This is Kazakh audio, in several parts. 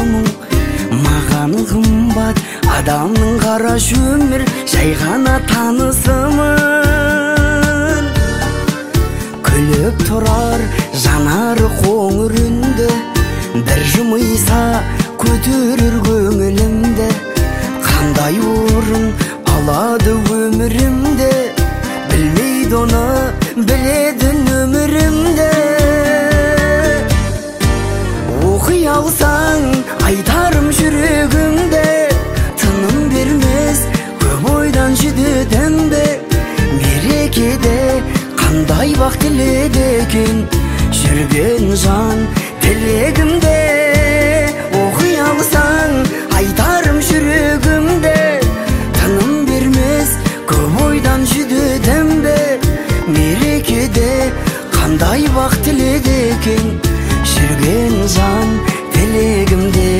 мұң маған қымбат, адамның қараш өмір жай ғана танысымын. Күліп тұрар жанары қоңыр үнді, бір жымыйса көтерер көңілімді. Қандай орын алады өмірімде, білмейді оны, біледі өмірімде. Оқи алсаң айтарым жүрегімде, тыным бермес көп ойдан жүдедімді. Мерекеде қандай бақ тіледі екен жүрген жан тілегімде. Оқи алсаң айтарым жүрегімде, тыным бермес көп ойдан жүдедімді. Мерекеде қандай бақ тіледі екен жүрген жан тілегімде.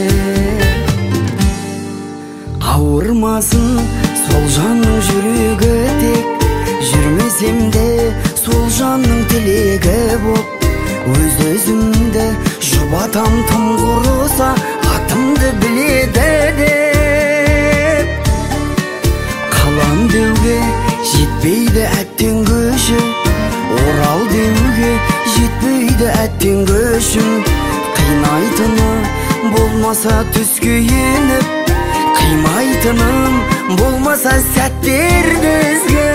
Ауырмасын сол жанның жүрегі тек, жүрмесем де сол жанның тілегі боп. Өз-өзімді жұбатам тым құрыса, атымды біледі деп. Қалам деуге жетпейді әттең көші, орал деуге жетпейді әттең көшім. Қинайтыны болмаса түске еніп, қимайтыным болмаса сәттерді ізгі.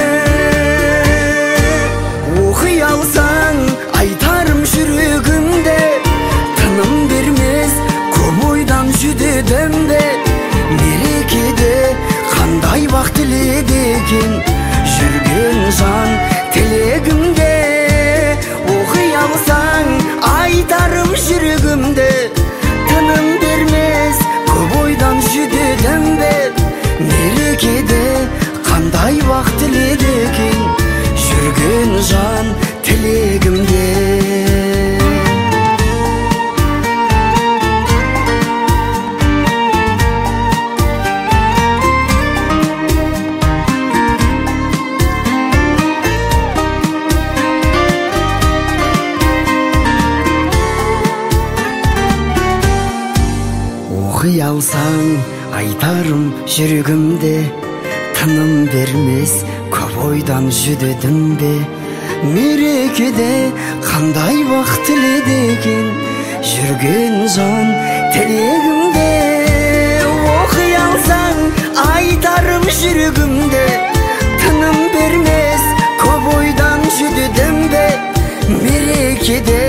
Оқи алсаң айтарым жүрегімде, тыным бермес көп ойдан жүдедімді. Мерекеде қандай бақ тіледі екен жүрген жан тілегімде. Оқи алсаң айтарым жүрегімде, тыным бермес көп ойдан жүдедімді. Мерекеде қандай бақ тіледі екен жүрген жан тілегімде. Оқи алсаң айтарым жүрегімде, тыным бермес көп ойдан жүдедімді. Мерекеде қандай бақ тіледі екен жүрген жан тілегімде. Оқи алсаң айтарым жүрегімде, тыным бермес көп ойдан жүдедімді. Мерекеде